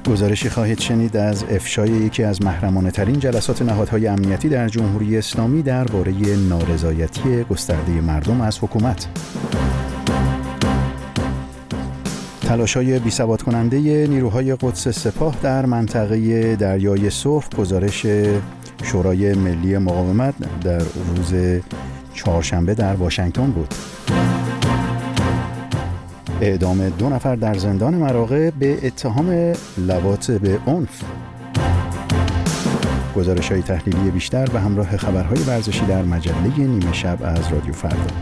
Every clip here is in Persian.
گزارشی خواهید شنید از افشای یکی از محرمانه‌ترین جلسات نهادهای امنیتی در جمهوری اسلامی درباره نارضایتی گسترده مردم از حکومت. تلاش‌های بی‌ثبات کننده نیروهای قدس سپاه در منطقه دریای سرخ. گزارش شورای ملی مقاومت در روز چهارشنبه در واشنگتن بود. اعدام 2 نفر در زندان مراغه به اتهام لواط به عنف. گزارش‌های تحلیلی بیشتر و همراه خبرهای ورزشی در مجله نیمه شب از رادیو فردا.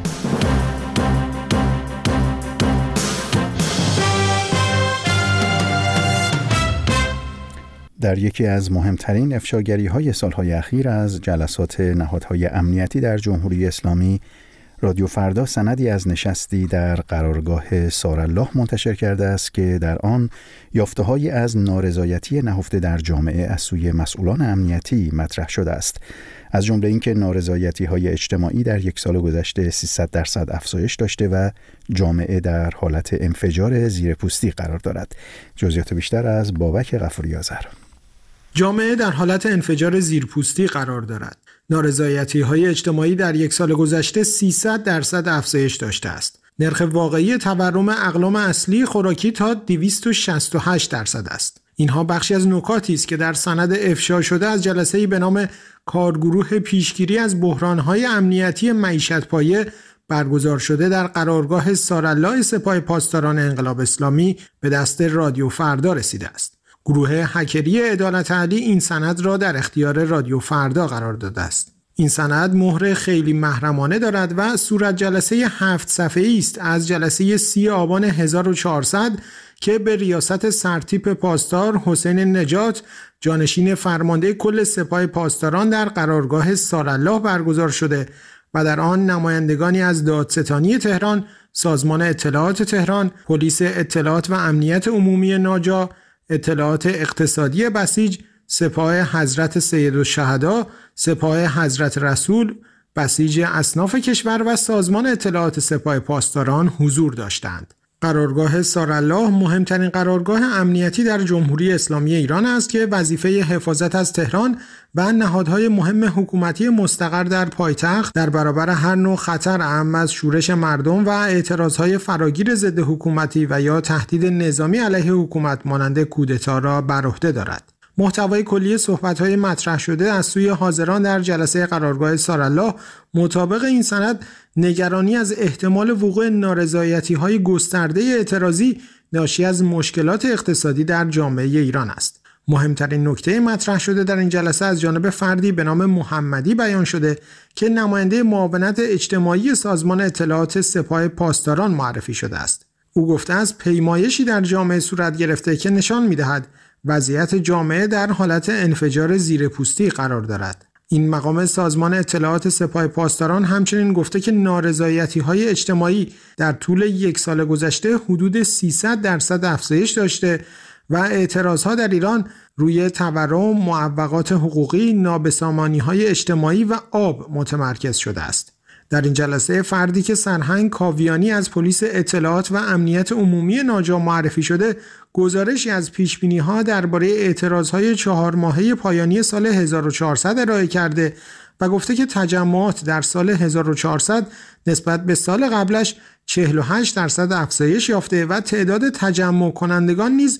در یکی از مهمترین افشاگری‌های سالهای اخیر از جلسات نهادهای امنیتی در جمهوری اسلامی، رادیو فردا سندی از نشستی در قرارگاه سارالله منتشر کرده است که در آن یافته‌هایی از نارضایتی نهفته در جامعه از سوی مسئولان امنیتی مطرح شده است. از جمله اینکه نارضایتی‌های اجتماعی در یک سال گذشته 300% افزایش داشته و جامعه در حالت انفجار زیرپوستی قرار دارد. جزئیات بیشتر از بابک غفوری آذر. جامعه در حالت انفجار زیرپوستی قرار دارد. نارضایتی‌های اجتماعی در یک سال گذشته 300% افزایش داشته است. نرخ واقعی تورم اقلام اصلی خوراکی تا 268% است. اینها بخشی از نکاتی است که در سند افشا شده از جلسه‌ای به نام کارگروه پیشگیری از بحران‌های امنیتی معیشت‌پایه برگزار شده در قرارگاه سارالله سپاه پاسداران انقلاب اسلامی به دست رادیو فردا رسیده است. گروه هکری عدالت علی این سند را در اختیار رادیو فردا قرار داده است. این سند مهر خیلی محرمانه دارد و صورت جلسه 7 صفحه‌ای است از جلسه 30 آبان 1400 که به ریاست سرتیپ پاسدار حسین نجات، جانشین فرمانده کل سپاه پاسداران در قرارگاه سارالله برگزار شده و در آن نمایندگانی از دادستانی تهران، سازمان اطلاعات تهران، پلیس اطلاعات و امنیت عمومی ناجا، اطلاعات اقتصادی بسیج، سپاه حضرت سیدالشهدا، سپاه حضرت رسول، بسیج اصناف کشور و سازمان اطلاعات سپاه پاسداران حضور داشتند. قرارگاه سارالله مهمترین قرارگاه امنیتی در جمهوری اسلامی ایران است که وظیفه حفاظت از تهران و نهادهای مهم حکومتی مستقر در پایتخت در برابر هر نوع خطر اعم از شورش مردم و اعتراضهای فراگیر ضد حکومتی و یا تهدید نظامی علیه حکومت مانند کودتا را بر عهده دارد. محتوای کلی صحبت‌های مطرح شده از سوی حاضران در جلسه قرارگاه سارالله مطابق این سند نگرانی از احتمال وقوع نارضایتی‌های گسترده اعتراضی ناشی از مشکلات اقتصادی در جامعه ایران است. مهمترین نکته مطرح شده در این جلسه از جانب فردی به نام محمدی بیان شده که نماینده معاونت اجتماعی سازمان اطلاعات سپاه پاسداران معرفی شده است. او گفته است پیمایشی در جامعه صورت گرفته که نشان می‌دهد وضعیت جامعه در حالت انفجار زیرپوستی قرار دارد. این مقام سازمان اطلاعات سپاه پاسداران همچنین گفته که نارضایتی‌های اجتماعی در طول یک سال گذشته حدود 300% افزایش داشته و اعتراضها در ایران روی تورم، معوقات حقوقی، نابسامانی‌های اجتماعی و آب متمرکز شده است. در این جلسه فردی که سرهنگ کاویانی از پلیس اطلاعات و امنیت عمومی ناجا معرفی شده، گزارشی از پیشبینی‌ها درباره اعتراض‌های 4 ماهه پایانی سال 1400 ارائه کرده و گفته که تجمعات در سال 1400 نسبت به سال قبلش 48% افزایش یافته و تعداد تجمع کنندگان نیز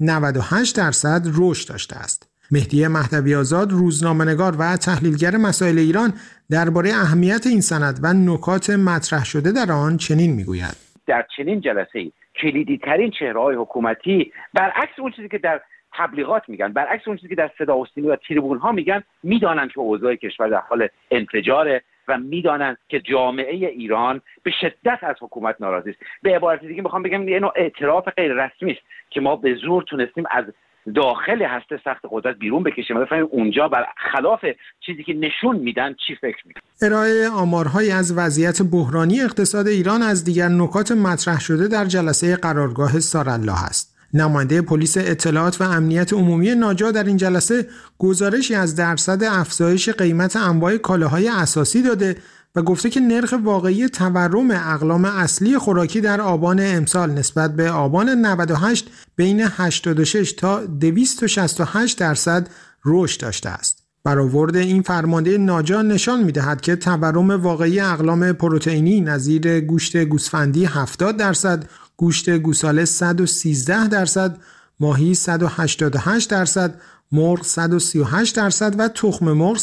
98% رشد داشته است. مهدی مهدوی آزاد، روزنامه‌نگار و تحلیلگر مسائل ایران، درباره اهمیت این سند و نکات مطرح شده در آن چنین میگوید: در چنین جلسه‌ای کلیدی ترین چهره‌های حکومتی برعکس اون چیزی که در تبلیغات میگن، برعکس اون چیزی که در صدا و سیما و تریبون‌ها میگن، میدانند که اوضاع کشور در حال انفجاره و میدانند که جامعه ایران به شدت از حکومت ناراضی است. به عبارت دیگه میخوام بگم یه نوع اعتراف غیر رسمی است که ما به زور تونستیم از داخل هسته سخت قدرت بیرون بکشیم و بفهمیم اونجا بر خلاف چیزی که نشون میدن چی فکر میکنن. ارائه آمارهایی از وضعیت بحرانی اقتصاد ایران از دیگر نکات مطرح شده در جلسه قرارگاه سارالله است. نماینده پلیس اطلاعات و امنیت عمومی ناجا در این جلسه گزارشی از درصد افزایش قیمت انواع کالاهای اساسی داده و گفته که نرخ واقعی تورم اقلام اصلی خوراکی در آبان امسال نسبت به آبان 98 بین 86 تا 268% رشد داشته است. برآورد این فرمانده ناجا نشان می‌دهد که تورم واقعی اقلام پروتئینی نظیر گوشت گوسفندی 70%، گوشت گوساله 113%، ماهی 188%، مرغ 138% و تخم مرغ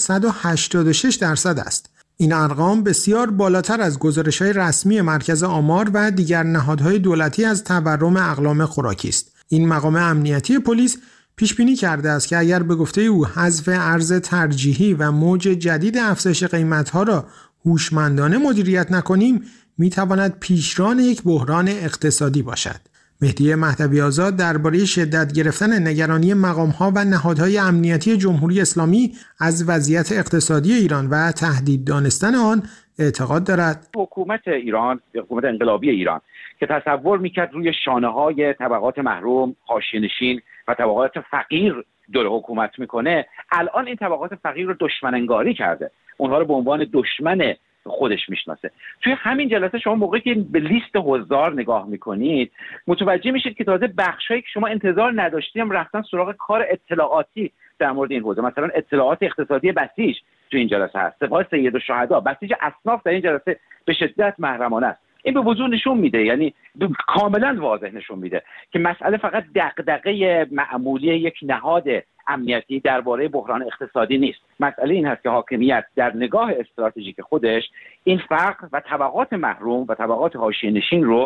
186% است. این ارقام بسیار بالاتر از گزارش‌های رسمی مرکز آمار و دیگر نهادهای دولتی از تورم اقلام خوراکی است. این مقام امنیتی پلیس پیش بینی کرده است که اگر به گفته او حذف ارز ترجیحی و موج جدید افزایش قیمت‌ها را هوشمندانه مدیریت نکنیم، می‌تواند پیشران یک بحران اقتصادی باشد. مهدی مهدوی آزاد درباره شدت گرفتن نگرانی مقام‌ها و نهادهای امنیتی جمهوری اسلامی از وضعیت اقتصادی ایران و تهدید دانستن آن اعتقاد دارد. حکومت ایران، حکومت انقلابی ایران که تصور می‌کرد روی شانه‌های طبقات محروم، حاشیه‌نشین و طبقات فقیر دور حکومت میکنه، الان این طبقات فقیر رو دشمن انگاری کرده، اونها رو به عنوان دشمن خودش میشناسه. توی همین جلسه شما موقعی که به لیست حضار نگاه میکنید متوجه میشید که تازه بخشایی که شما انتظار نداشتید هم رفتن سراغ کار اطلاعاتی در مورد این حوزه. مثلا اطلاعات اقتصادی بسیج تو این جلسه هست، سپاه سید الشهدا، بسیج اصناف در این جلسه به شدت محرمانه است. این به وضوح نشون میده، یعنی کاملا واضح نشون میده که مسئله فقط دغدغه معمولی یک نهاد امنیتی درباره بحران اقتصادی نیست. مسئله این هست که حاکمیت در نگاه استراتژیک خودش این فقر و طبقات محروم و طبقات حاشیه‌نشین رو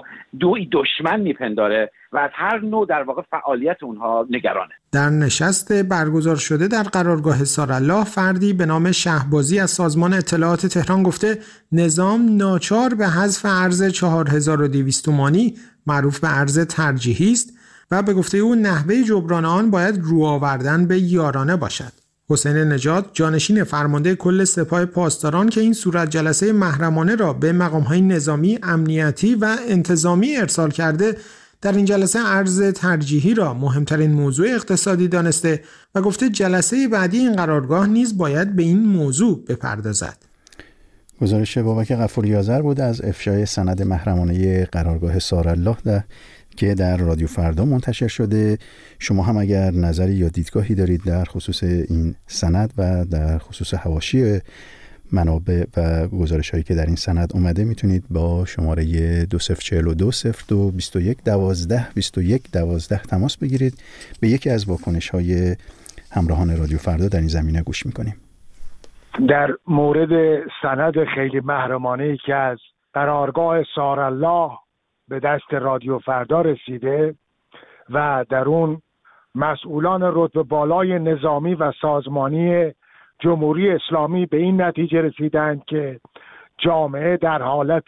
دشمن میپنداره و از هر نوع در واقع فعالیت اونها نگرانه. در نشست برگزار شده در قرارگاه سارالله، فردی به نام شهبازی از سازمان اطلاعات تهران گفته نظام ناچار به حذف ارز 4200 تومانی معروف به ارز ترجیحی است و به گفته او نحوه جبران آن باید رو آوردن به یارانه باشد. حسین نژاد، جانشین فرمانده کل سپاه پاسداران که این صورت جلسه محرمانه را به مقام‌های نظامی، امنیتی و انتظامی ارسال کرده، در این جلسه ارز ترجیحی را مهمترین موضوع اقتصادی دانسته و گفته جلسه بعدی این قرارگاه نیز باید به این موضوع بپردازد. گزارش بابک غفوری آذر بود از افشای سند محرمانه قرارگاه سارالله که در رادیو فردا منتشر شده. شما هم اگر نظری یا دیدگاهی دارید در خصوص این سند و در خصوص حواشی منابع و گزارش هایی که در این سند اومده میتونید با شماره 2042 02 21 12 21 12 تماس بگیرید. به یکی از واکنش های همراهان رادیو فردا در این زمینه گوش میکنیم. در مورد سند خیلی محرمانه‌ای که از قرارگاه سارالله به دست رادیو فردا رسیده و در اون مسئولان رتبه بالای نظامی و سازمانی جمهوری اسلامی به این نتیجه رسیدند که جامعه در حالت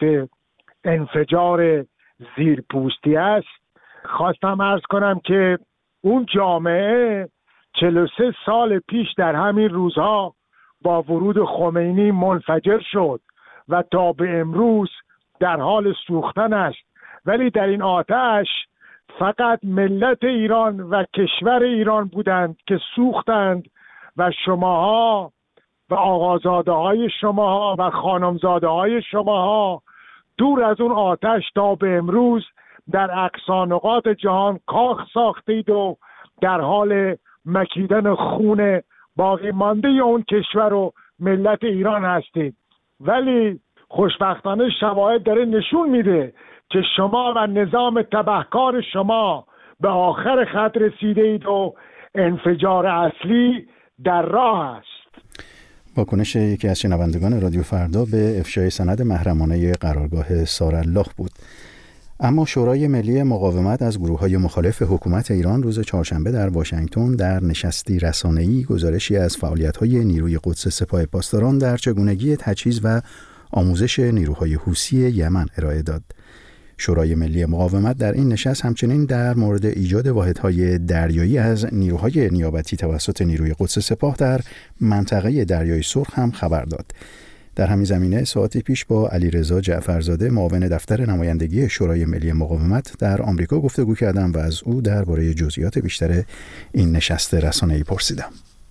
انفجار زیرپوستی است، خواستم عرض کنم که اون جامعه 43 سال پیش در همین روزها با ورود خمینی منفجر شد و تا به امروز در حال سوختن است. ولی در این آتش فقط ملت ایران و کشور ایران بودند که سوختند و شماها و آقازاده های شماها و خانمزاده های شماها دور از اون آتش تا به امروز در اقصا نقاط جهان کاخ ساختید و در حال مکیدن خون باقی مانده اون کشور و ملت ایران هستید. ولی خوشبختانه شواهد داره نشون میده که شما و نظام تبهکار شما به آخر خط رسیده اید و انفجار اصلی در راه است. واکنش یکی از شنوندگان رادیو فردا به افشای سند محرمانه قرارگاه سارالله بود. اما شورای ملی مقاومت از گروه‌های مخالف حکومت ایران روز چهارشنبه در واشنگتن در نشستی رسانه‌ای گزارشی از فعالیت‌های نیروی قدس سپاه پاسداران در چگونگی تجهیز و آموزش نیروهای حوثی یمن ارائه داد. شورای ملی مقاومت در این نشست همچنین در مورد ایجاد واحدهای دریایی از نیروهای نیابتی توسط نیروی قدس سپاه در منطقه دریای سرخ هم خبر داد. در همین زمینه ساعتی پیش با علیرضا جعفرزاده معاون دفتر نمایندگی شورای ملی مقاومت در آمریکا گفتگو کردم و از او درباره جزئیات بیشتر این نشست رسانه‌ای پرسیدم.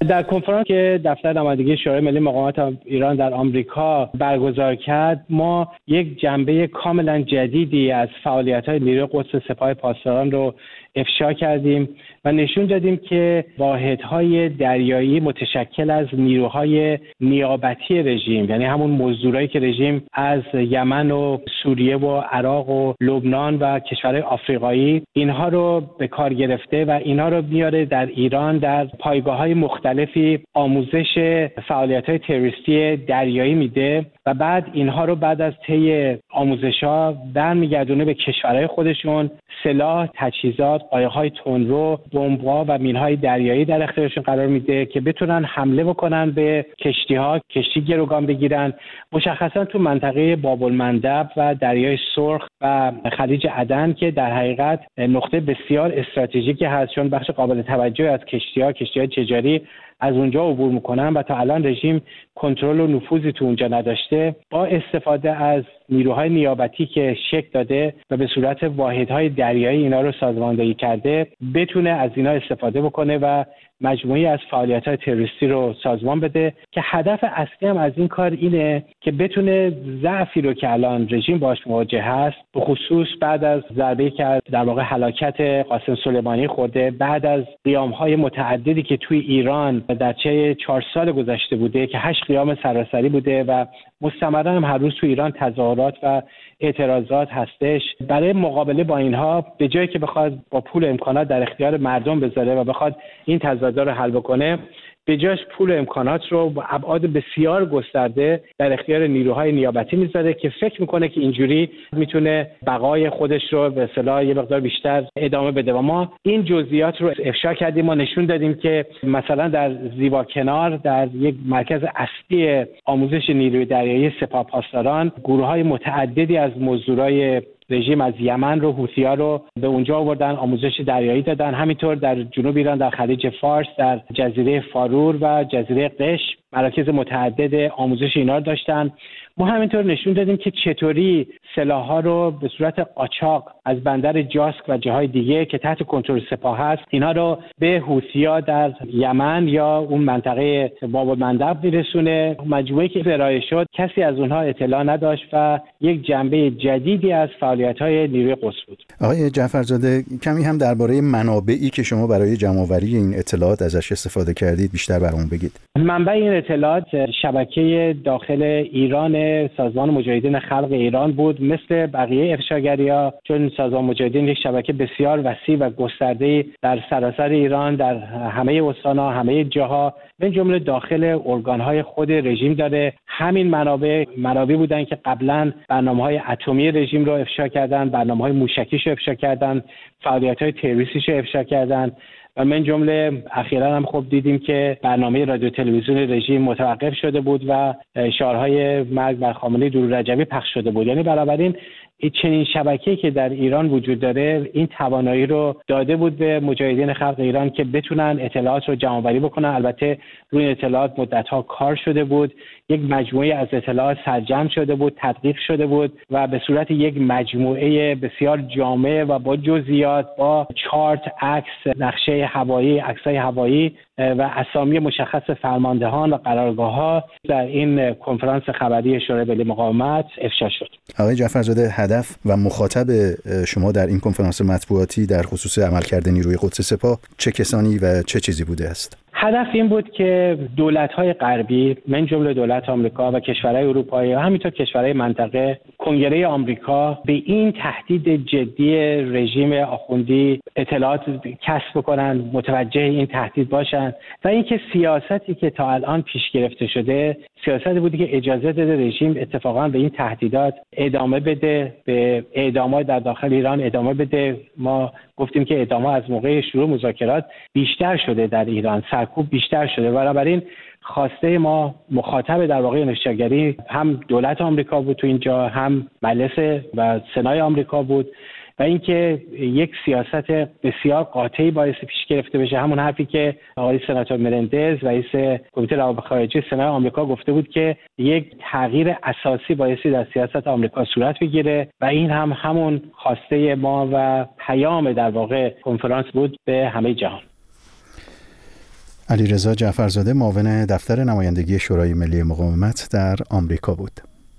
در کنفرانس که دفتر نمایندگی شورای ملی مقاومت ایران در آمریکا برگزار کرد، ما یک جنبه کاملا جدیدی از فعالیت‌های نیروی قدس سپاه پاسداران رو افشا کردیم و نشون دادیم که واحدهای دریایی متشکل از نیروهای نیابتی رژیم، یعنی همون مزدورایی که رژیم از یمن و سوریه و عراق و لبنان و کشورهای آفریقایی اینها رو به کار گرفته و اینها رو میاره در ایران در پایگاه‌های مختلفی آموزش فعالیت‌های تروریستی دریایی میده و بعد اینها رو بعد از طی آموزش‌ها برمیگردونه به کشورهای خودشون، سلاح، تجهیزات، قایق‌های تندرو، بمب‌ها و مین‌های دریایی در اختیارشون قرار میده که بتونن حمله بکنن به کشتی‌ها، کشتی گروگان بگیرن، مشخصا تو منطقه باب‌المندب و دریای سرخ و خلیج عدن که در حقیقت نقطه بسیار استراتژیکی هست، چون بخش قابل توجهی از کشتی‌های تجاری از اونجا عبور میکنن و تا الان رژیم کنترل و نفوذی تو اونجا نداشته. با استفاده از نیروهای نیابتی که شکل داده و به صورت واحدهای دریایی اینا رو سازماندهی کرده، بتونه از اینا استفاده بکنه و مجموعی از فعالیت‌های تروریستی رو سازمان بده که هدف اصلی هم از این کار اینه که بتونه ضعفی رو که الان رژیم باهاش مواجه هست، به خصوص بعد از ضربه‌ای که در واقع هلاکت قاسم سلیمانی خورده، بعد از قیام‌های متعددی که توی ایران در طی 4 سال گذشته بوده که 8 قیام سراسری بوده و مستمرا هم هر روز توی ایران تظاهرات و اعتراضات هستش، برای مقابله با اینها به جایی که بخواد با پول امکانات در اختیار مردم بذاره و بخواد این تضادها رو حل بکنه، به جاش پول امکانات رو با ابعاد بسیار گسترده در اختیار نیروهای نیابتی میذاره که فکر میکنه که اینجوری میتونه بقای خودش رو به اصطلاح یه مقدار بیشتر ادامه بده. و ما این جزئیات رو افشا کردیم. ما نشون دادیم که مثلا در زیباکنار، در یک مرکز اصلی آموزش نیروی دریایی سپاه پاسداران، گروه‌های متعددی از مزدورای رژیم از یمن رو، حوثی‌ها رو به اونجا آوردن، آموزش دریایی دادن. همینطور در جنوب ایران، در خلیج فارس، در جزیره فارور و جزیره قش مراکز متعدد آموزش اینا رو داشتن. ما همینطور نشون دادیم که چطوری سلاح‌ها رو به صورت قاچاق از بندر جاسک و جاهای دیگه که تحت کنترل سپاه هست، اینا رو به حوثی‌ها در یمن یا اون منطقه باب‌المندب میرسونه. مجموعه‌ای که ارائه شد کسی از اونها اطلاع نداشت و یک جنبه جدیدی از فعالیت‌های نیروی قدس بود. آقای جعفرزاده، کمی هم درباره منابعی که شما برای جمع‌آوری این اطلاعات ازش استفاده کردید بیشتر برامون بگید. منبع این اطلاعات شبکه داخل ایران سازمان مجاهدین خلق ایران بود. مثل بقیه افشاگری‌ها، چون سازمان مجاهدین یک شبکه بسیار وسیع و گسترده در سراسر ایران، در همه استان‌ها، همه جاها، به جمله داخل ارگان‌های خود رژیم داره. همین منابع بودن که قبلا برنامه‌های اتمی رژیم رو افشا کردن، برنامه‌های موشکیش رو افشا کردن، فعالیت‌های تروریستیش رو افشا کردن. و من جمله اخیراً هم خب دیدیم که برنامه رادیو تلویزیون رژیم متوقف شده بود و شعارهای مرگ بر خامنه‌ای درود رجبی پخش شده بود. یعنی بنابراین چنین شبکه‌ای که در ایران وجود داره این توانایی رو داده بود به مجاهدین خلق ایران که بتونن اطلاعات رو جمع‌آوری بکنن. البته روی اطلاعات مدت‌ها کار شده بود، یک مجموعه از اطلاعات سرجم شده بود، تدقیق شده بود و به صورت یک مجموعه بسیار جامع و با جزئیات، با چارت، عکس، نقشه هوایی، عکس‌های هوایی و اسامی مشخص فرماندهان و قرارگاه‌ها در این کنفرانس خبری شورای ملی مقاومت افشا شد. آقای جعفرزاده، هدف و مخاطب شما در این کنفرانس مطبوعاتی در خصوص عملکرد نیروی قدس سپاه چه کسانی و چه چیزی بوده است؟ هدف این بود که دولت‌های غربی، من جمله دولت آمریکا و کشورهای اروپایی و همینطور کشورهای منطقه، کنگره آمریکا، به این تهدید جدی رژیم آخوندی اطلاعات کسب کنن، متوجه این تهدید باشن و اینکه سیاستی که تا الان پیش گرفته شده سیاستی بودی که اجازه داده رژیم اتفاقا به این تهدیدات ادامه بده، به اعدامات در داخل ایران ادامه بده. ما گفتیم که اعدامات از موقع شروع مذاکرات بیشتر شده در ایران، سرکوب بیشتر شده. بنابراین خواسته ما مخاطب در واقع افشاگری هم دولت آمریکا بود تو اینجا، هم مجلس و سنای آمریکا بود و اینکه یک سیاست بسیار قاطعی باعث پیش گرفته بشه. همون حرفی که آقای سناتور مرندز رئیس کمیته روابط خارجه سنای آمریکا گفته بود که یک تغییر اساسی بایستی در سیاست آمریکا صورت بگیره و این هم همون خواسته ما و پیام در واقع کنفرانس بود به همه جهان. علیرضا جعفرزاده معاون دفتر نمایندگی شورای ملی مقاومت در آمریکا بود.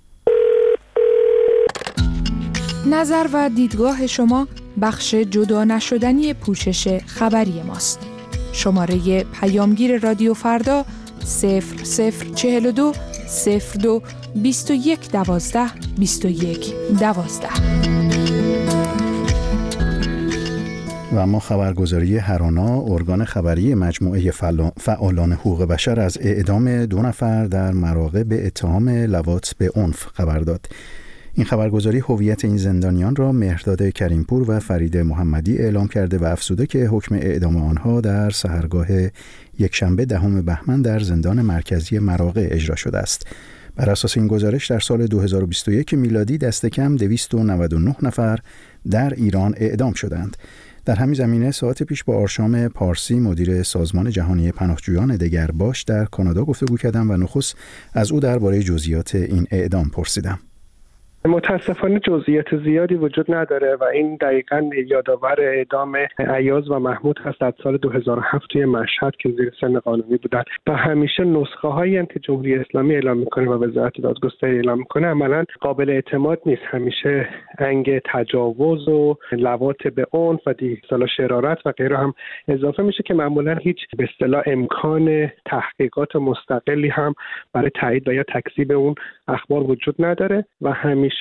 نظر و دیدگاه شما بخش جدا نشدنی پوشش خبری ماست. شماره پیامگیر رادیو فردا 0042 02 21 12 21 12. و اما خبرگزاری هرانا ارگان خبری مجموعه فعالان حقوق بشر از اعدام 2 نفر در مراقب اتهام لواط به عنف خبر داد. این خبرگزاری هویت این زندانیان را مهرداد کریمپور و فرید محمدی اعلام کرده و افزوده که حکم اعدام آنها در سحرگاه یکشنبه 10 بهمن در زندان مرکزی مراغه اجرا شده است. بر اساس این گزارش در سال 2021 میلادی دست کم 299 نفر در ایران اعدام شدند. در همین زمینه ساعت پیش با آرشام پارسی مدیر سازمان جهانی پناهجویان دگرباش در کانادا گفتگو کردم و نخست از او درباره جزئیات این اعدام پرسیدم. متاسفانه جزئیات زیادی وجود نداره و این دقیقاً یادآور اعدام ایاز و محمود هست در سال 2007 توی مشهد که زیر سن قانونی بودن و همیشه نسخه هایی هم که جمهوری اسلامی اعلام میکنه و وزارت دادگستری اعلام میکنه عملاً قابل اعتماد نیست. همیشه انگ تجاوز و لواط به عنف و اصطلاح شرارت و غیره هم اضافه میشه که معمولاً هیچ به اصطلاح امکان تحقیقات مستقلی هم برای تایید و یا تکذیب اون اخبار وجود نداره و همیشه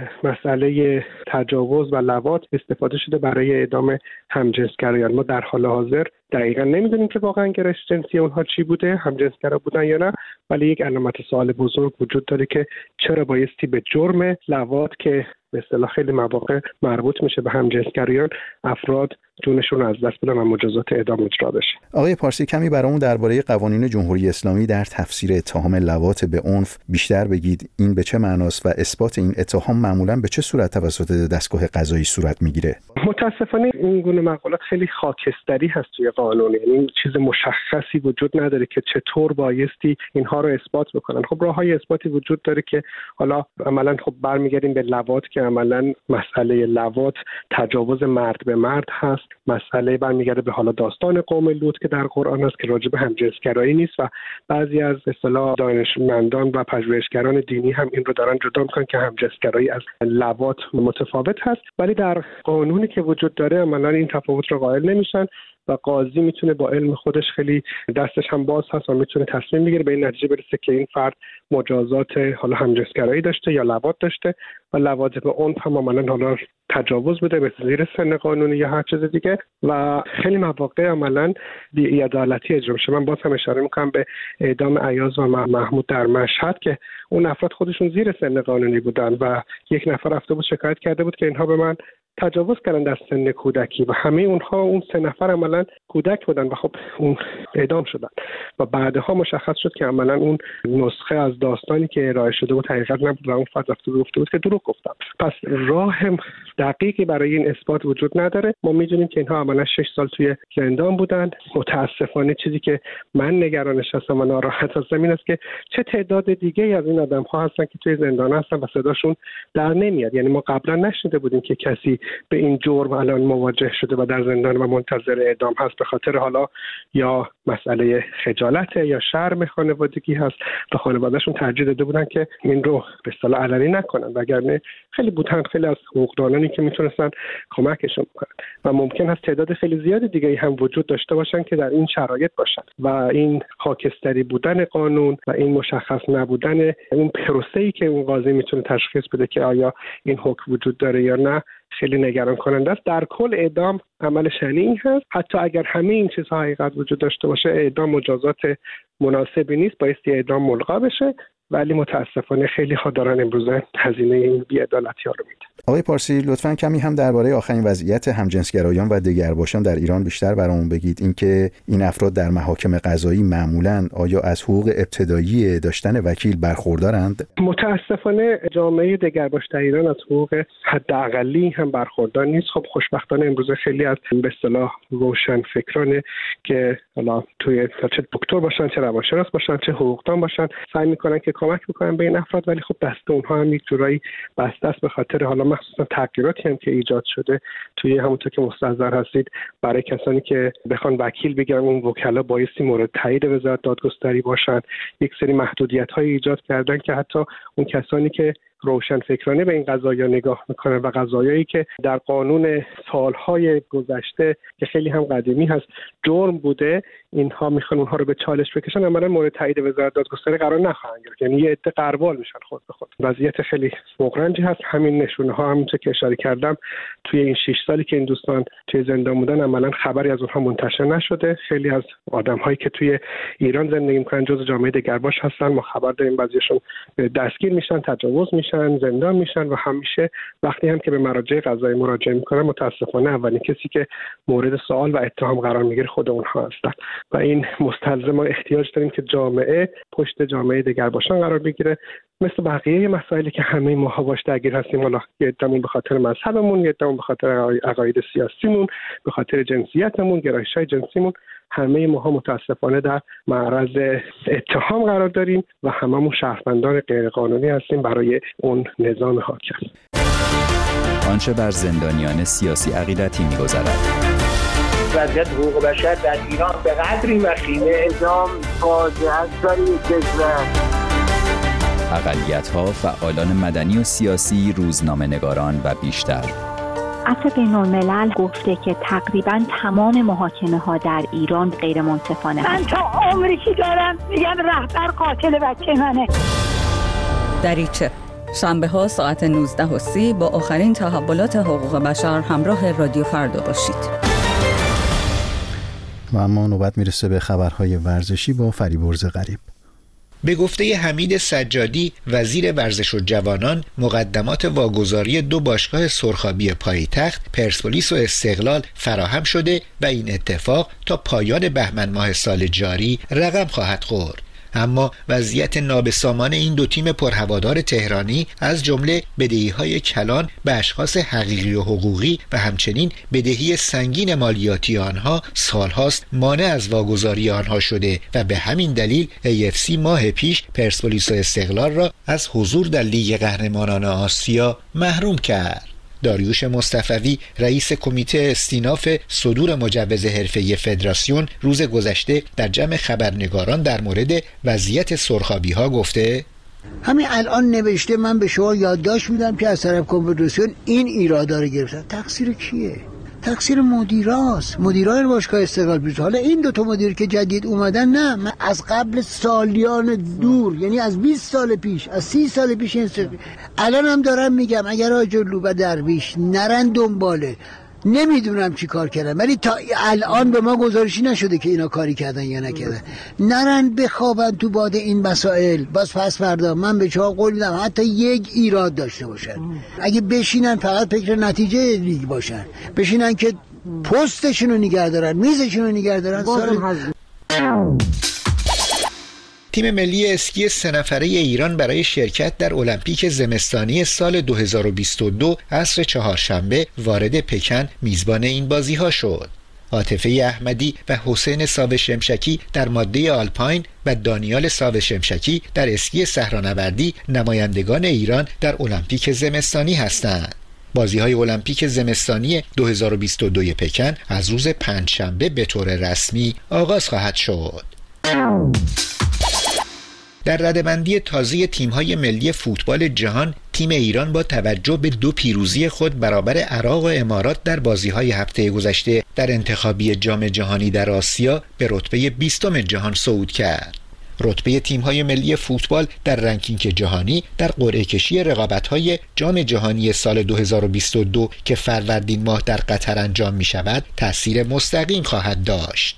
مسئله تجاوز و لواط استفاده شده برای اعدام همجنسگرایان. ما در حال حاضر دقیقاً نمیدونیم که واقعا گرایش جنسی اونها چی بوده، همجنسگرا بودن یا نه، ولی یک علامت سوال بزرگ وجود داره که چرا بایستی به جرم لواط که به اصطلاح خیلی مواقع مربوط میشه به همجنسگرایان افراد جونشون رو از دست بدن و مجازات اعدام اجرا بشه. آقای پارسی کمی برامون درباره قوانین جمهوری اسلامی در تفسیر اتهام لواط به عنف بیشتر بگید. این به چه معناست و اثبات این اتهام معمولاً به چه صورت توسط دستگاه قضایی صورت میگیره؟ متاسفانه این گونه مقالات خیلی خاکستری هست توی قانون، یعنی چیز مشخصی وجود نداره که چطور بایستی اینها رو اثبات بکنن. خب راههای اثباتی وجود داره که حالا عملاً خب برمیگردیم به لواط که عملاً مسئله لواط تجاوز مرد به مرد هست. مسئله برمیگرده به حالا داستان قوم لوط که در قرآن هست که راجع به همجنسگرایی نیست و بعضی از اصطلاح دانشمندان و پژوهشگران دینی هم این رو دارن جدا میکنن که همجنسگرایی از لواط متفاوت هست، ولی در قانونی که وجود داره عملاً این تفاوت رو قائل نمیشن و قاضی میتونه با علم خودش خیلی دستش هم باز هست و میتونه تصمیم بگیره به این نتیجه برسه که این فرد مجازات حالا همجنسگرایی داشته یا لواط داشته و لواط به عنف هم عملاً حالا تجاوز بوده به زیر سن قانونی یا هر چیز دیگه و خیلی مواقع عملاً بی‌عدالتی اجرا میشه. من باز هم اشاره میکنم به اعدام ایاز و محمود در مشهد که اون افراد خودشون زیر سن قانونی بودن و یک نفر رفته بود شکایت کرده بود که اینها به من تجاوز کردن در سن کودکی و همه اونها اون 3 نفر عملاً کودک بودن و خب اون اعدام شدن و بعدها مشخص شد که عملاً اون نسخه از داستانی که ارائه شده بود حقیقت نبود و اون فرد رفته گفته بود که دروغ گفتم. پس راه دقیقی برای این اثبات وجود نداره. ما میدونیم که اینها عملاً 6 سال توی زندان بودن. متاسفانه چیزی که من نگرانش هستم و ناراحت هستم این است که چه تعداد دیگه‌ای از این آدم‌ها هستن که توی زندان هستن و صداشون در نمیاد. یعنی ما قبلا نشنیده بودیم که کسی به این جرم الان مواجه شده و در زندان و منتظر اعدام هست به خاطر حالا یا مسئله خجالت یا شرم خانوادگی هست و خانواده‌شون ترجیح داده بودن که این رو به اصطلاح علنی نکنن، وگرنه خیلی بودن خیلی از حقوقدانانی که میتونستن کمکشون کنن و ممکن است تعداد خیلی زیاد دیگه هم وجود داشته باشن که در این شرایط باشن و این خاکستری بودن قانون و این مشخص نبودن اون پروسه‌ای که اون قاضی میتونه تشخیص بده که آیا این حکم وجود داره یا نه خیلی نگران کننده است. در کل اعدام عمل شنیعی هست. حتی اگر همه این چیزها حقیقت وجود داشته باشه اعدام مجازات مناسبی نیست، بایستی اعدام ملغا بشه، ولی متاسفانه خیلی ها دارن امروزه هزینه این بی‌عدالتی‌ها رو میدن. آقای پارسی لطفاً کمی هم درباره آخرین وضعیت همجنسگرایان و دگرباشان در ایران بیشتر برامون بگید. اینکه این افراد در محاکم قضایی معمولاً آیا از حقوق ابتدایی داشتن وکیل برخوردارند؟ متاسفانه جامعه دگرباش در ایران از حقوق حداقلی هم برخوردار نیست. خب خوشبختانه امروزه خیلی از به اصطلاح روشن فکرانه که حالا توی چه دکتر باشن، چه روانشناس باشن، چه حقوقدان باشن سعی میکنن که کمک بکنن به این افراد، ولی خب دست اونها هم یک جورایی بسته است به خاطر حالا مخصوصا تغییراتی هم که ایجاد شده توی همونطور که مستحضر هستید برای کسانی که بخوان وکیل بگیرن، اون وکلا بایستی مورد تایید وزارت دادگستری باشن. یک سری محدودیت‌های ایجاد کردن که حتی اون کسانی که روشن فکرانه به این قضایا نگاه میکنن و قضایایی که در قانون سالهای گذشته که خیلی هم قدیمی هست جرم بوده، اینها میخوان اونها رو به چالش بکشن، عملا مورد تایید وزارت دادگستری قرار نخواهند گرفت. یعنی یه عده غربال میشن خود به خود. وضعیت خیلی مغرنجی هست. همین نشونه ها همونطور که اشاره کردم توی این 6 سالی که این دوستان توی زندان بودن عملا خبری از اونها منتشر نشده. خیلی از آدم‌هایی که توی ایران زندگی میکنن جزء جامعه دگرباش هستن، ما خبر داریم بعضیشون دستگیر میشن، تجاوز میشن، زندان میشن و همیشه وقتی هم که به مراجع قضایی مراجعه میکنن متاسفانه اولین کسی که مورد سوال و اتهام قرار میگیره خود اونها هستن و این مستلزم ما احتیاج داریم که جامعه پشت جامعه دگرباشان قرار بگیره، مثل بقیه مسائلی که همه ما باش درگیر هستیم. حالا یه عده‌مون به خاطر مذهبمون، یه عده‌مون به خاطر عقاید سیاسیمون، به خاطر جنسیتمون، گرایش‌های جنسیمون، همه ما متاسفانه در معرض اتهام قرار داریم و هممون شهروندان غیرقانونی هستیم برای اون نظام حاکم. آنچه بر زندانیان سیاسی عقیدتی می‌گذرد. وضعیت حقوق بشر در ایران به قدری وخیمه، اعدام فاجعه است در این کشور. اقلیت‌ها، فعالان مدنی و سیاسی، روزنامه‌نگاران و بیشتر. عفو بین‌الملل گفته که تقریباً تمام محاکمه‌ها در ایران غیر منصفانه. من تا عمری که دارم میگم رهبر قاتل بچه منه. دریچه شنبه‌ها ساعت 19:30 با آخرین تحولات حقوق بشر همراه رادیو فردا باشید. و اما نوبت میرسه به خبرهای ورزشی با فریبرز غریب. به گفته حمید سجادی وزیر ورزش و جوانان، مقدمات واگذاری 2 باشگاه سرخابی پایتخت، پرسپولیس و استقلال فراهم شده و این اتفاق تا پایان بهمن ماه سال جاری رقم خواهد خورد. اما وضعیت نابسامان این 2 تیم پرهوادار تهرانی از جمله بدهی‌های کلان به اشخاص حقیقی و حقوقی و همچنین بدهی سنگین مالیاتی آنها سالهاست مانع از واگذاری آنها شده و به همین دلیل AFC ماه پیش پرسپولیس و استقلال را از حضور در لیگ قهرمانان آسیا محروم کرد. داریوش مصطفوی رئیس کمیته استیناف صدور مجوز حرفه‌ای فدراسیون روز گذشته در جمع خبرنگاران در مورد وضعیت سرخابی‌ها گفته: همین الان نوشته من به شما یادداشت میدم که از طرف کنفدراسیون این ایرادا رو گرفتن. تقصیر کیه؟ تقصیر مدیراست، مدیرای باشگاه استقلال پیش. حالا این 2 مدیر که جدید اومدن، نه، من از قبل سالیان دور، یعنی از 20 سال پیش، از 30 سال پیش الان هم دارم میگم اگر آجرلو و درویش نرن دنباله، نمیدونم چی کار کردن، ولی تا الان به ما گزارشی نشده که اینا کاری کردن یا نکردن. نرن بخوابن تو باد این مسائل. باز پس فردا من به شما قول میدم حتی یک ایراد داشته باشن، اگه بشینن فقط فکر نتیجه لیگ باشن، بشینن که پستشون رو نگه دارن، میزشون رو نگه دارن. تیم ملی اسکی 3 نفره ایران برای شرکت در المپیک زمستانی سال 2022 عصر چهارشنبه وارد پکن میزبان این بازی‌ها شد. عاطفه احمدی و حسین ساو شمشکی در ماده آلپاین و دانیال ساو شمشکی در اسکی صحرانوردی نمایندگان ایران در المپیک زمستانی هستند. بازی‌های المپیک زمستانی 2022 پکن از روز پنجشنبه به طور رسمی آغاز خواهد شد. در رده‌بندی تازه تیم‌های ملی فوتبال جهان، تیم ایران با توجه به 2 پیروزی خود برابر عراق و امارات در بازی‌های هفته گذشته در انتخابی جام جهانی در آسیا به رتبه 20م جهان صعود کرد. رتبه تیم‌های ملی فوتبال در رنکینگ جهانی در قرعه کشی رقابت‌های جام جهانی سال 2022 که فروردین ماه در قطر انجام می‌شود، تأثیر مستقیم خواهد داشت.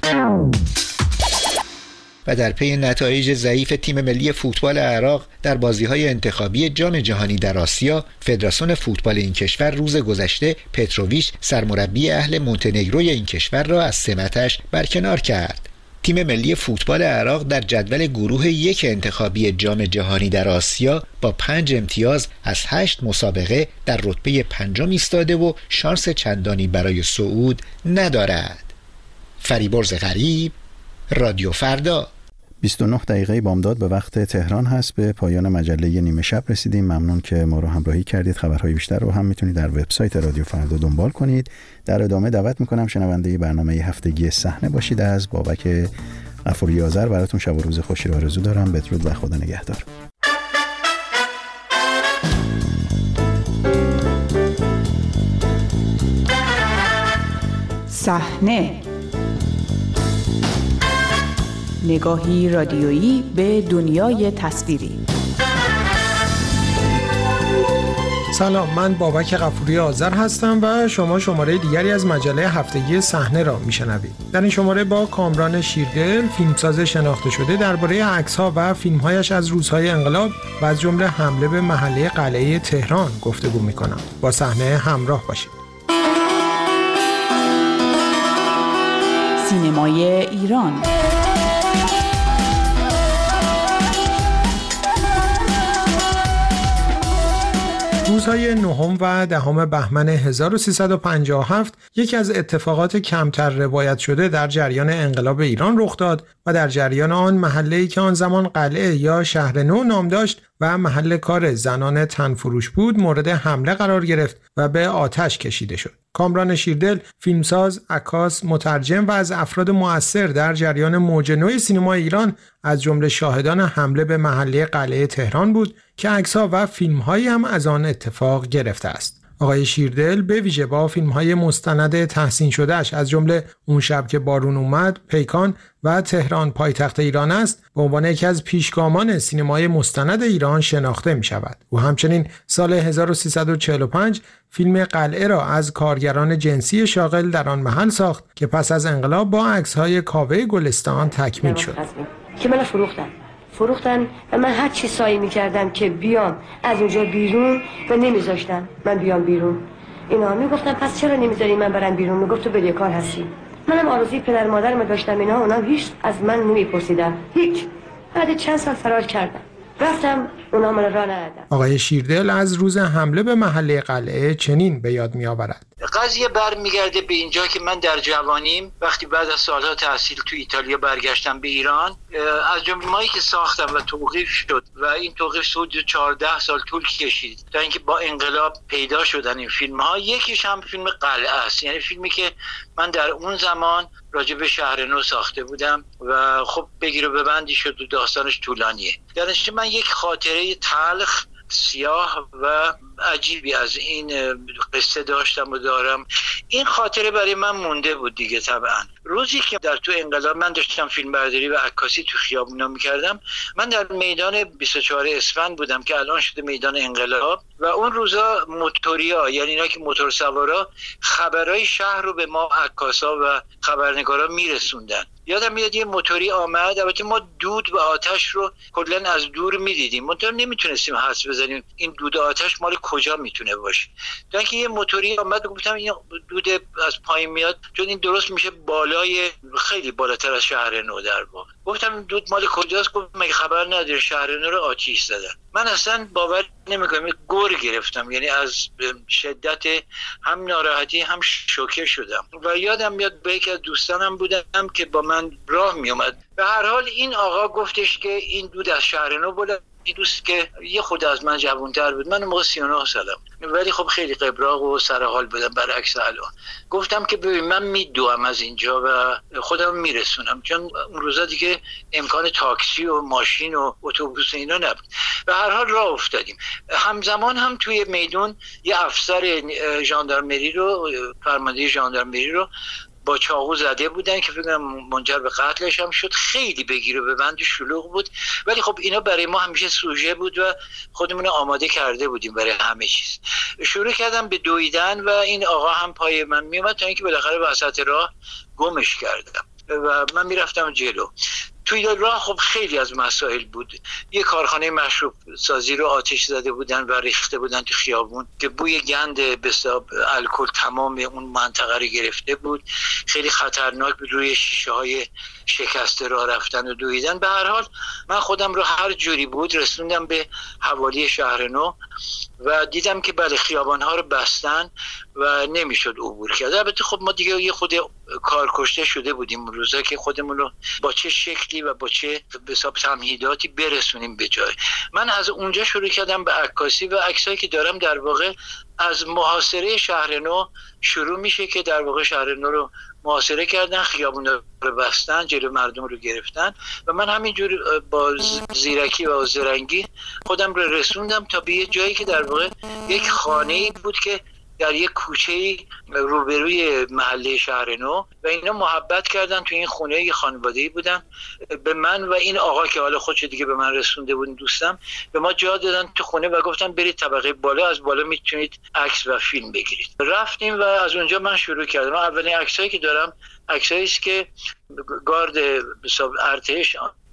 و در پی نتایج ضعیف تیم ملی فوتبال عراق در بازی‌های انتخابی جام جهانی در آسیا، فدراسیون فوتبال این کشور روز گذشته پتروویچ سرمربی اهل مونتنگروی این کشور را از سمتش برکنار کرد. تیم ملی فوتبال عراق در جدول گروه 1 انتخابی جام جهانی در آسیا با 5 امتیاز از 8 مسابقه در رتبه 5م ایستاده و شانس چندانی برای صعود ندارد. فریبرز غریب، رادیو فردا. 29 دقیقه بامداد به وقت تهران هست. به پایان مجله نیمه شب رسیدیم. ممنون که ما رو همراهی کردید. خبرهای بیشتر رو هم میتونید در وبسایت رادیو فردا دنبال کنید. در ادامه دعوت میکنم شنونده برنامه هفتگی صحنه باشید. از بابک غفوری آذر براتون شب و روز خوشی رو آرزو دارم. بدرود و خدا نگهدار. صحنه، نگاهی رادیویی به دنیای تصویری. سلام، من بابک غفوری آذر هستم و شما شماره دیگری از مجله هفتگی صحنه را میشنوید. در این شماره با کامران شیردل، فیلمساز شناخته شده، درباره عکس‌ها و فیلم‌هایش از روزهای انقلاب و از جمله حمله به محله قلعه تهران گفتگو می‌کنم. با صحنه همراه باشید. سینمای ایران. روزهای 9 و 10 بهمن 1357 یکی از اتفاقات کمتر روایت شده در جریان انقلاب ایران رخ داد و در جریان آن محله‌ای که آن زمان قلعه یا شهر نو نام داشت و محل کار زنان تنفروش بود مورد حمله قرار گرفت و به آتش کشیده شد. کامران شیردل، فیلمساز، عکاس، مترجم و از افراد مؤثر در جریان موج نو سینما ایران از جمله شاهدان حمله به محله قلعه تهران بود که عکس‌ها و فیلم‌هایی هم از آن اتفاق گرفته است. آقای شیردل به ویژه با فیلم‌های مستند تحسین شده‌اش از جمله اون شب که بارون اومد، پیکان و تهران پایتخت ایران است به عنوان یکی از پیشگامان سینمای مستند ایران شناخته می‌شود. او همچنین سال 1345 فیلم قلعه را از کارگران جنسی شاغل در آن محل ساخت که پس از انقلاب با عکس‌های کاوه گلستان تکمیل شد. که من فروختن و من هر چی سعی می‌کردم که بیام از اونجا بیرون و نمیذاشتن من بیام بیرون. اینا میگفتن پس چرا نمیذاری من برم بیرون؟ میگفت تو بدهکار هستی. منم آرزوی پدر مادرم داشتم، اینا اونا هیچ از من نمیپرسیدن. هیچ. بعد چند سال فرار کردم. رفتم اونا من راه ندادن. آقای شیردل از روز حمله به محله قلعه چنین به یاد می‌آورد. قضیه برمیگرده به اینجا که من در جوانیم وقتی بعد از سالها تحصیل تو ایتالیا برگشتم به ایران، از جمله مایی که ساختم و توقیف شد و این توقیف حدود 14 سال طول کشید تا اینکه با انقلاب پیدا شدن این فیلم‌ها. یکیش هم فیلم قلعه است، یعنی فیلمی که من در اون زمان راجع به شهر نو ساخته بودم و خب بگیر و ببندی شد و داستانش طولانیه. در نتیجه من یک خاطره تلخ، سیاه و عجیبی از این قصه داشتم و دارم. این خاطره برای من مونده بود دیگه. طبعا روزی که در تو انقلاب من داشتم فیلم برداری و عکاسی تو خیابونا میکردم، من در میدان 24 اسفند بودم که الان شده میدان انقلاب و اون روزا موتوریا، یعنی اینا که موتور سوارا، خبرهای شهر رو به ما عکاسا و خبرنگارا میرسوندن. یادم میاد یه موتوری آمد، البته ما دود و آتش رو کلا از دور میدیدیم، منتها نمیتونستیم حدس بزنیم این دود آتش مال کجا میتونه باشه. تا اینکه یه موتوری آمد، گفتم این دود از پایین میاد، چون این درست میشه بالای خیلی بالاتر از شهر نو در واقع. گفتم دود مال کجاست؟ گفت مگه خبر نداری شهر نو رو آتش زدن. من اصلا باور نمیکنم، گور گرفتم، یعنی از شدت هم ناراحتی هم شوکه شدم. و یادم میاد به یکی از دوستانم بودم که با من راه میومد. به هر حال این آقا گفتش که این دود از شهر نو بوده. دوست که یه خود از من جوان‌تر بود، من موقع 39 سالم، ولی خب خیلی قبراق و سرحال بودم برعکس الان. گفتم که ببین من میدوام از اینجا و خودم میرسونم، چون اون روزا دیگه امکان تاکسی و ماشین و اتوبوس اینا نبود. به هر حال راه افتادیم. همزمان هم توی میدون یه افسر ژاندارمری رو، فرمانده ژاندارمری رو با چاقو زده بودن که فکر کنم منجر به قتلش هم شد. خیلی بگیر و ببند شلوغ بود، ولی خب اینا برای ما همیشه سوژه بود و خودمون آماده کرده بودیم برای همه چیز. شروع کردم به دویدن و این آقا هم پای من میومد تا اینکه بالاخره وسط راه گمش کردم و من میرفتم جلو. توی راه خب خیلی از مسائل بود. یه کارخانه مشروب سازی رو آتش زده بودن و ریخته بودن تو خیابون که بوی گند به حساب الکل تمام اون منطقه رو گرفته بود. خیلی خطرناک بود، روی شیشه های شکسته راه رفتن و دویدن. به هر حال من خودم رو هر جوری بود رسوندم به حوالی شهر نو و دیدم که بله خیابان ها رو بستن و نمیشد عبور کرد. البته خب ما دیگه یه خود کارکشته شده بودیم اون روزا که خودمون رو با چه شکلی و با چه تمهیداتی برسونیم به جای. من از اونجا شروع کردم به عکاسی و عکسایی که دارم در واقع از محاصره شهر نو شروع میشه که در واقع شهر نو رو محاصره کردن، خیابونا رو بستن، جلو مردم رو گرفتن و من همینجور با زیرکی و زرنگی خودم رو رسوندم تا به یه جایی که در واقع یک خانه‌ای بود که در یک کوچه روبروی محله شهر نو و اینا محبت کردن. تو این خونه یه خانواده‌ای بودن، به من و این آقا که حالا خودش دیگه به من رسونده بود دوستم، به ما جا دادن تو خونه و گفتن برید طبقه بالا، از بالا میتونید عکس و فیلم بگیرید. رفتیم و از اونجا من شروع کردم. اولین عکسایی که دارم عکسایی است که گارد ارتش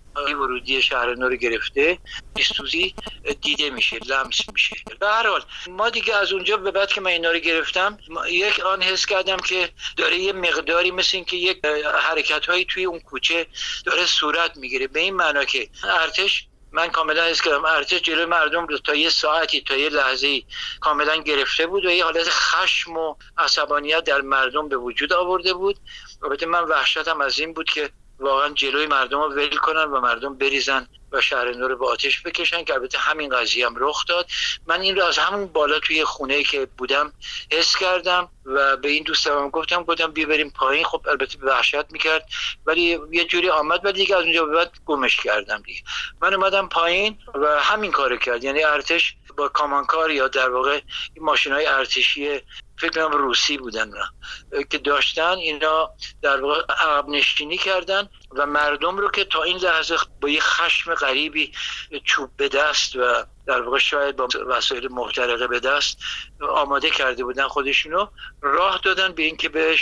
ورودی شهر نو رو گرفته، ایستوزی دیده میشه، لمس میشه. به هر حال ما دیگه از اونجا به بعد که من اینا رو گرفتم یک آن حس کردم که داره یه مقداری مثل این که یک حرکت‌هایی توی اون کوچه داره صورت میگیره، به این معنا که ارتش، من کاملا حس کردم ارتش جلوی مردم رو تا یه ساعتی تا یه لحظه‌ای کاملا گرفته بود و یه حالت خشم و عصبانیت در مردم به وجود آورده بود. البته من وحشتم از این بود که واقعا جلوی مردم رو ول کنن و مردم بریزن و شهر نو رو به آتش بکشن که البته همین قضیه هم رخ داد. من این رو از همون بالا توی خونه‌ای که بودم حس کردم و به این دوستم گفتم بیا بریم پایین. خب البته به وحشت میکرد ولی یه جوری آمد، ولی دیگه از اونجا به بعد گمش کردم دیگه. من اومدم پایین و همین کارو کرد، یعنی ارتش با کامانکار یا در واقع این ماشین‌های ارتشی فکر کنم روسی بودن که داشتن، اینا در واقع عقب نشینی کردن و مردم رو که تا این لحظه با یه خشم غریبی چوب به دست و در واقع شاید با وسایل محترقه به دست آماده کرده بودن خودشونو، راه دادن به این که به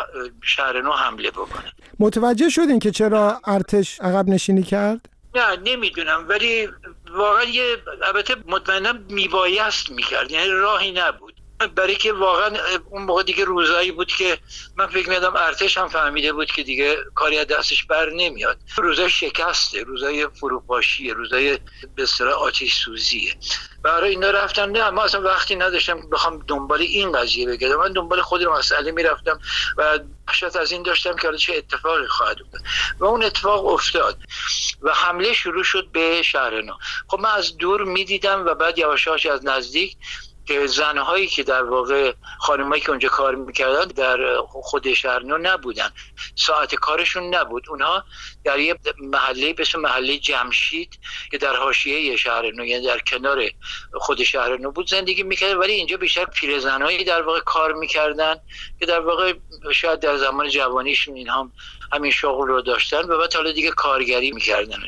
شهر نو حمله بکنن. متوجه شدین که چرا ارتش عقب نشینی کرد؟ نه نمیدونم، ولی واقعا البته مطمئنا میبایست میکرد، یعنی راهی نبود، برای که واقعا اون موقع دیگه روزایی بود که من فکر می‌کردم ارتش هم فهمیده بود که دیگه کاری از دستش بر نمیاد. روزای شکسته، روزای فروپاشیه، روزای به اصطلاح آتش سوزیه. برای اینا رفتم. نه ما اصلا وقتی نداشتم که بخوام دنبال این قضیه بگردم، من دنبال خود مسئله میرفتم و وحشت از این داشتم که حالا چه اتفاقی خواهد افتاد و اون اتفاق افتاد و حمله شروع شد به شهر نو. خب من از دور میدیدم و بعد یواش یواش از نزدیک که زنهایی که در واقع خانمایی که اونجا کار میکردن در خود شهر نو نبودن، ساعت کارشون نبود، اونها در یه محله به اسم محله جمشید که در حاشیه شهر نو یعنی در کنار خود شهر نو بود زندگی میکردن، ولی اینجا بیشتر پیرزنایی در واقع کار میکردن که در واقع شاید در زمان جوانیشون اینها همین شغل رو داشتن و بعد حالا دیگه کارگری میکردن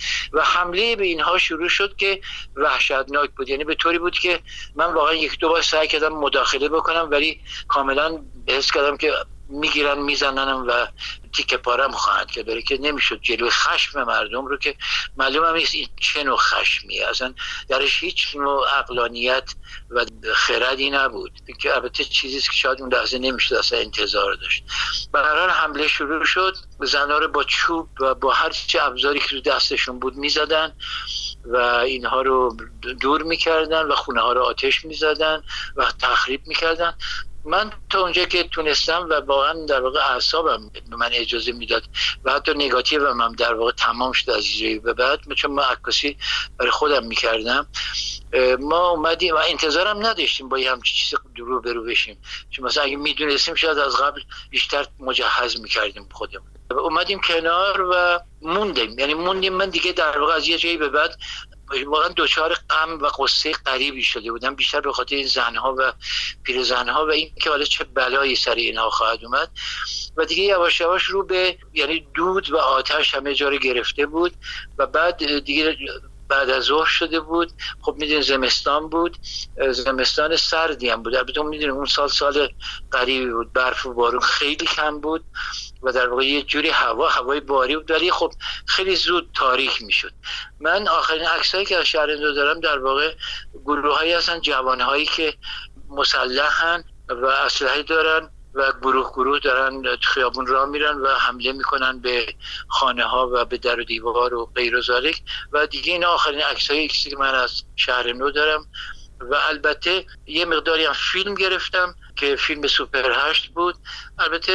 و حمله به اینها شروع شد که وحشتناک بود. یعنی به طوری بود که من واقعا یک دو بار سعی کردم مداخله بکنم ولی کاملا حس کردم که میگیرن میزننم و تیکه پارم خواهد که داره که نمیشد جلوی خشم مردم رو که معلوم هم نیست این چه نوع خشمیه، اصلا درش هیچ نوع عقلانیت و خردی نبود که البته چیزی که شاید اون لحظه نمیشد اصلا انتظار داشت. برای حمله شروع شد، زنها رو با چوب و با هر چه ابزاری که تو دستشون بود میزدن و اینها رو دور میکردن و خونه ها رو آتش میزدن و تخریب میکردن. من تا اونجا که تونستم و واقعا در واقع اعصابم به من اجازه میداد و حتی نگاتیوم هم در واقع تمام شد از اینجایی به بعد، چون من عکاسی برای خودم میکردم. ما اومدیم و انتظارم نداشتیم با یه همچین چیز رو برو بشیم، چون مثلا اگه میدونستیم شاید از قبل بیشتر مجهز میکردیم خودمون. اومدیم کنار و موندیم، یعنی موندیم. من دیگه در واقع از یه جایی به بعد واقعا دچار غم و قصه غریبی شده بودم، بیشتر به خاطر این زنها و پیرزنها و این که حالا چه بلایی سر اینها خواهد اومد و دیگه یواش یواش رو به یعنی دود و آتش همه جا رو گرفته بود و بعد دیگه بعد از ظهر شده بود. خب میدونید زمستان بود، زمستان سردی هم بود. البته میدونید اون سال غریبی بود، برف و بارون خیلی کم بود و در واقع یه جوری هوای باری بود، ولی خب خیلی زود تاریک میشد. من آخرین عکسایی که از شهر نو دارم در واقع گروه‌هایی هستن، جوانهایی که مسلحن و اسلحه دارن و گروه دارن خیابون راه میرن و حمله میکنن به خانه ها و به در و دیوار و غیر و ذالک. و دیگه این آخرین عکسایی که من از شهر نو دارم و البته یه مقداری هم فیلم گرفتم که فیلم سوپر 8 بود. البته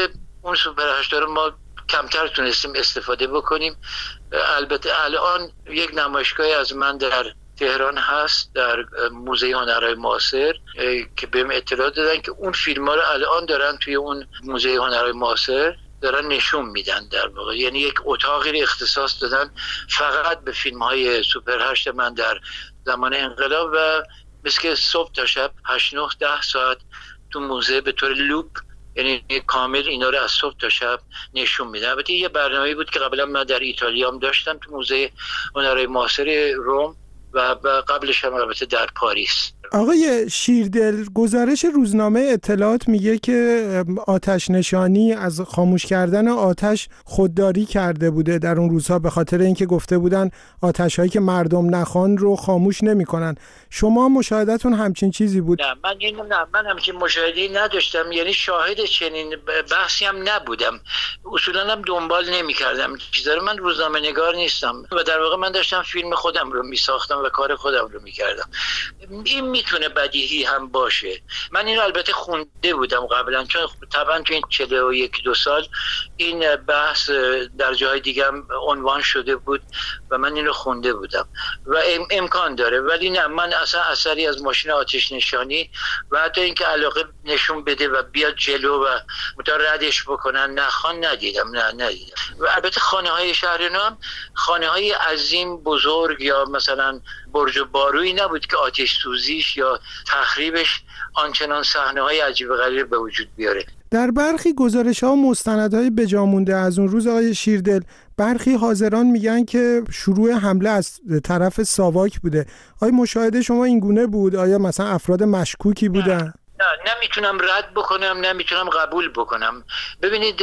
اون سوپر 8 رو ما کمتر تونستیم استفاده بکنیم. البته الان یک نمایشگاهی از من در تهران هست، در موزه هنرهای معاصر، که بهم اطلاع دادن که اون فیلم‌ها رو الان دارن توی اون موزه هنرهای معاصر دارن نشون میدن. در واقع یعنی یک اتاقی رو اختصاص دادن فقط به فیلم‌های سوپر 8 من در زمان انقلاب و مثل که صبح تا شب 8 9 10 ساعت تو موزه به طور لوپ، یعنی کامل اینا رو از صبح تا شب نشون میدن. البته یه برنامه‌ای بود که قبلا من در ایتالیا هم داشتم تو موزه هنرهای معاصر روم و قبلش هم البته در پاریس. آقای شیردل، گزارش روزنامه اطلاعات میگه که آتش نشانی از خاموش کردن آتش خودداری کرده بوده در اون روزها، به خاطر اینکه گفته بودن آتش‌هایی که مردم نخوان رو خاموش نمی‌کنن. شما مشاهدتون همچین چیزی بود؟ نه من همچین مشاهده‌ای نداشتم، یعنی شاهد چنین بحثی هم نبودم. اصولاً هم دنبال نمی‌کردم چیزا رو. من روزنامه‌نگار نیستم و در واقع من داشتم فیلم خودم رو می‌ساختم و کار خودم رو می‌کردم. این میتونه بدیهی هم باشه. من اینو البته خونده بودم قبلا، چون طبعا تو این 41-2 سال این بحث در جای دیگه هم عنوان شده بود و من اینو خونده بودم و امکان داره. ولی نه، من اصلا اثری از ماشین آتش نشانی و حتی اینکه علاقه نشون بده و بیاد جلو و ردش بکنن نخوان ندیدم. و البته خانه‌های شهرنو هم خانه‌های عظیم بزرگ یا مثلا برج و بارویی نبود که آتش سوزیش یا تخریبش آنچنان صحنه‌های عجیب و غریب به وجود بیاره. در برخی گزارش‌ها و مستندهای بجامونده از اون روز آقای شیردل، برخی حاضران میگن که شروع حمله از طرف ساواک بوده. آیا مشاهده شما این گونه بود؟ آیا مثلا افراد مشکوکی بودن؟ نه، نمیتونم رد بکنم، نمیتونم قبول بکنم. ببینید،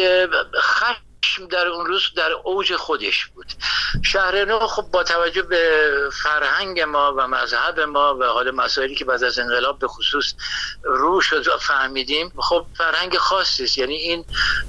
در اون روز در اوج خودش بود. شهرنو خب با توجه به فرهنگ ما و مذهب ما و حال مسائلی که بعد از انقلاب به خصوص رو شد و فهمیدیم، خب فرهنگ خاصی است. یعنی این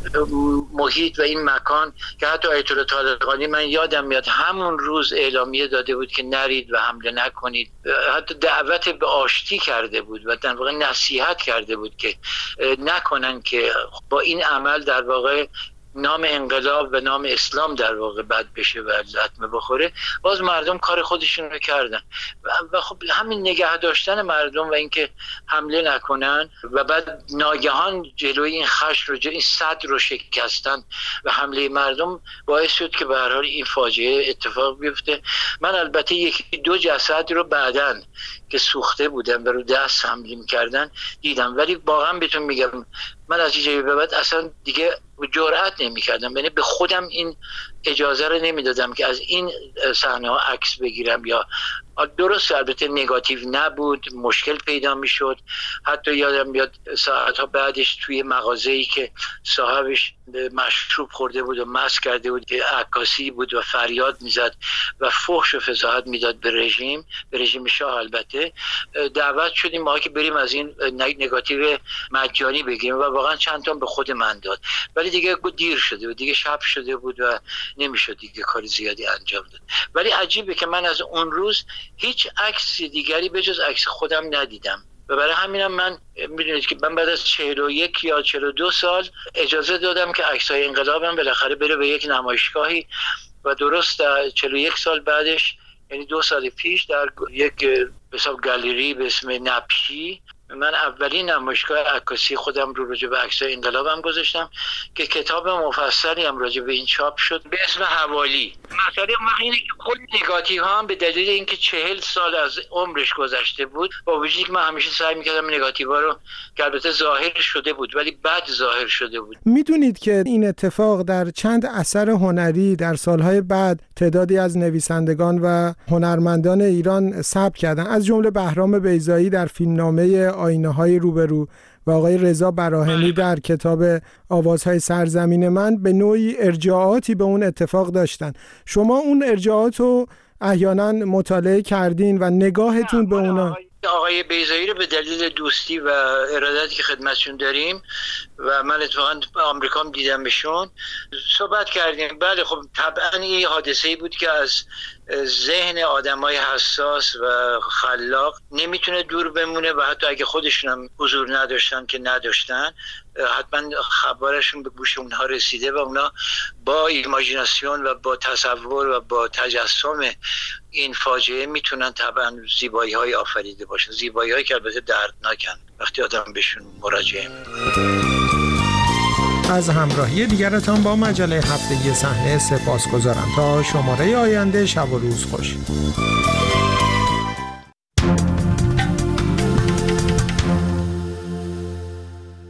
محیط و این مکان که حتی آیت الله طالقانی من یادم میاد همون روز اعلامیه داده بود که نرید و حمله نکنید، حتی دعوت به آشتی کرده بود و در واقع نصیحت کرده بود که نکنن، که با این عمل در واقع نام انقلاب و نام اسلام در واقع بد بشه و لطمه بخوره. باز مردم کار خودشون رو کردن و خب همین نگه داشتن مردم و اینکه حمله نکنن و بعد ناگهان جلوی این خشم رو، این صد رو شکستن و حمله مردم باعث شد که به هر حال این فاجعه اتفاق بیفته. من البته 1-2 جسد رو بعداً که سوخته بودن و رو دست حمله می‌کردن دیدم، ولی واقعا بهتون میگم من از اینجا به بعد اصلا دیگه جرئت نمی‌کردم، یعنی به خودم این اجازه رو نمیدادم که از این صحنه‌ها عکس بگیرم. یا درست البته نگاتیو نبود، مشکل پیدا میشد. حتی یادم بیاد ساعت‌ها بعدش توی مغازه‌ای که صاحبش مشروب خورده بود و مست کرده بود که عکاسی بود و فریاد میزد و فحش و فضاحت میداد به رژیم شاه، البته دعوت شدیم ما که بریم از این نگاتیو مجانی بگیریم و واقعا چند تا به خود من داد، ولی دیگه دیر شده بود، دیگه شب شده بود و نمیشد دیگه کار زیادی انجام داد. ولی عجیبه که من از اون روز هیچ عکس دیگری به جز عکس خودم ندیدم و برای همینم من میدونید که من بعد از 41 یا 42 سال اجازه دادم که عکس‌های انقلابم بالاخره بره به یک نمایشگاهی و درست 41 سال بعدش، یعنی 2 سال پیش، در یک حساب گالری به اسم نپشی من اولین نمایشگاه عکاسی خودم رو راجع به عکس‌های انقلابم گذاشتم که کتاب مفصلی هم راجع به این چاپ شد به اسم حوالی. مسئله اینه که کل نگاتیو هم به دلیل اینکه 40 سال از عمرش گذشته بود، با وجودی که من همیشه سعی می‌کردم نگاتیوها رو که البته ظاهر شده بود ولی بد ظاهر شده بود. میدونید که این اتفاق در چند اثر هنری در سالهای بعد تعدادی از نویسندگان و هنرمندان ایران ثبت کردن، از جمله بهرام بیضایی در فیلمنامه آینه‌های روبرو و آقای رضا براهنی در کتاب آوازهای سرزمین من به نوعی ارجاعاتی به اون اتفاق داشتن. شما اون ارجاعات رو احیانا مطالعه کردین و نگاهتون به اونا؟ آقای بیضایی رو به دلیل دوستی و ارادتی که خدمتشون داریم و من اتفاقا آمریکا هم دیدمشون صحبت کردیم. بله خب طبعا این حادثه‌ای بود که از ذهن آدمای حساس و خلاق نمیتونه دور بمونه و حتی اگه خودشون هم حضور نداشتن که نداشتن، حتما خبرشون به گوش اونها رسیده و اونا با ایماجیناسیون و با تصور و با تجسم این فاجعه میتونن طبعا زیبایی های آفریده باشن، زیبایی هایی که البته دردناکن وقتی آدم بهشون مراجعه میکنه. از همراهی دیگرتان با مجله هفتگی صحنه سپاسگزارم. تا شماره آینده، شب و روز خوش.